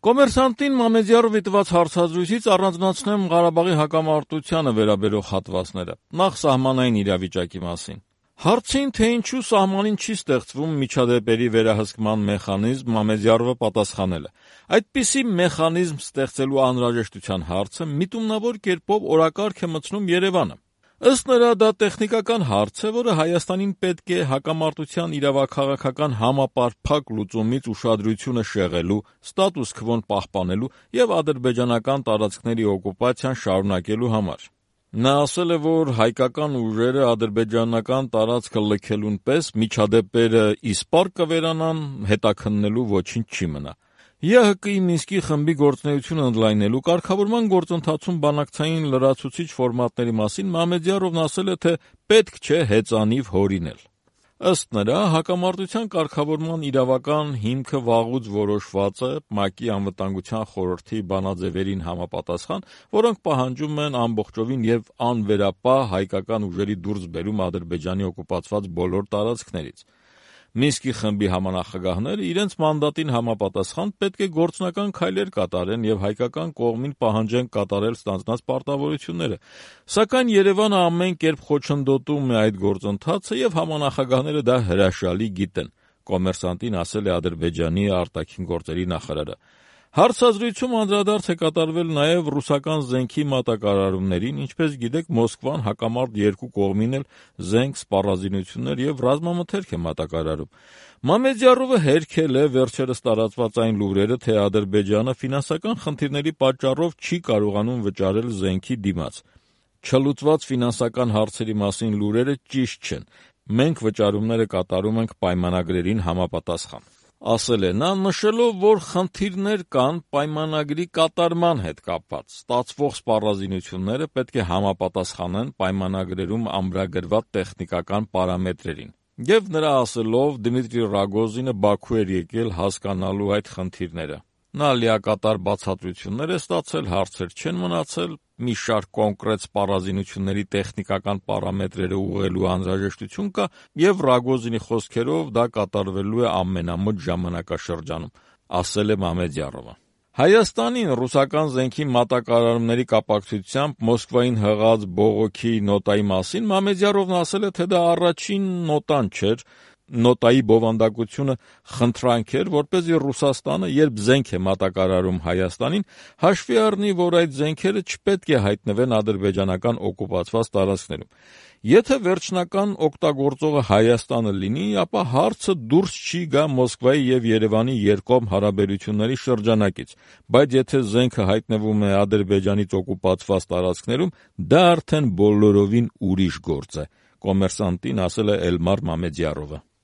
Կոմերսանտին Մամեդյարովի տված հարցազրույցից առանձնացնեմ Ղարաբաղի հակամարտությանը վերաբերող հատվածները, նախ սահմանային իրավիճակի մասին։ Հարցին, թե ինչու սահմանին չի ստեղծվում միջադեպերի վերահսկման մեխանիզմ, Մամեդյարովը պատասխանել է. այդպիսի մեխանիզմ ստեղծելու անհրաժեշտության հարցը միտումնավոր կերպով օրակարգ է մտցնում Երևանը։ Ըստ նրա, դա տեխնիկական հարց է, որը Հայաստանին պետք է հակամարտության իրավաքաղաքական համապարփակ լուծումից ուշադրությունը շեղելու, ստատուս քվոն պահպանելու եւ ադրբեջանական տարածքների օկուպացիան շարունակելու համար։ Նա ասել է, որ հայկական ուժերը ադրբեջանական տարածքը լքելուն պես միջադեպերը իսպառ կվերանան, հետաքննելու ոչինչ չի մնա։ ԵՀԿ-ի Մինսկի խմբի գործունեությունը ընդլայնելու կարգավորման գործընթացում բանակցային լրացուցիչ ֆորմատների մասին Մամեդյարովն ասել է, թե պետք չէ հեծանիվ հորինել։ Ըստ նրա, հակամարտության կարգավորման իրավական հիմքը վաղուց որոշված է ՄԱԿ-ի անվտանգության խորհրդի բանաձևերին համապատասխան, որոնք պահանջում են ամբողջովին եւ անվերապահ հայկական ուժերի դուրսբերում Ադրբեջանի օկուպացված բոլոր տարածքներից։ Մինսկի խմբի համանախագահները իրենց մանդատին համապատասխան պետք է գործնական քայլեր կատարեն եւ հայկական կողմին պահանջեն կատարել ստանձնած պարտավորությունները։ Սակայն Երևանը ամեն կերպ խոչընդոտում է այդ գործընթացը եւ համանախագահները դա հրաշալի գիտեն, կոմերսանտին ասել է Ադրբեջանի արտաքին գործերի նախարարը։ Հարցազրույցում անդրադարձ է կատարվել նաև ռուսական զենքի մատակարարումներին, ինչպես գիտեք, Մոսկվան հակամարտ երկու կողմին էլ զենք, սպառազինություններ եւ ռազմամթերք է մատակարարում։ Մամեդյարովը հերքել է վերջերս տարածված այն լուրերը, թե Ադրբեջանը ֆինանսական խնդիրների պատճառով չի կարողանում վճարել զենքի դիմաց։ Չլուծված ֆինանսական հարցերի մասին լուրերը ճիշտ չեն։ Մենք վճարումները կատարում ենք պայմանագրերին համապատասխան։ Ասել է նա, նշելով, որ խնդիրներ կան պայմանագրի կատարման հետ կապված։ Ստացվող սպառազինությունները պետք է համապատասխանեն պայմանագրերում ամրագրված տեխնիկական պարամետրերին։ Եվ նրա ասելով Դմիտրի Ռագոզինը Բաքու էր եկել հասկանալու այդ խնդիրները։ Նա լիակատար բացատրություններ է ստացել, հարցեր չեն մնացել, մի շարք կոնկրետ սպառազինությունների տեխնիկական պարամետրերը ուղղելու անհրաժեշտություն կա եւ Ռագոզինի խոսքերով դա կատարվելու է ամենամոտ ժամանակաշրջանում, ասել է Մամեդյարովը։ Հայաստանին ռուսական զենքի մատակարարումների կապակցությամբ Մոսկվային հղած բողոքի նոտայի մասին Մամեդյարովն ասել է, թե դա առաջին նոտան չէր, նոտայի բովանդակությունը խնդրանք էր, որպեսզի Ռուսաստանը, երբ զենք է մատակարարում Հայաստանին, հաշվի առնի, որ այդ զենքերը չպետք է հայտնվեն ադրբեջանական օկուպացված տարածքներում։ Եթե վերջնական օգտագործողը Հայաստանը լինի, ապա հարցը դուրս չի գա Մոսկվայի եւ Երևանի երկկողմ հարաբերությունների շրջանակից, բայց եթե զենքը հայտնվում է Ադրբեջանից օկուպացված տարածքներում, դա արդեն բոլորովին ուրիշ գործ է, կոմերսանտին ասել է Էլմար Մամեդյարովը։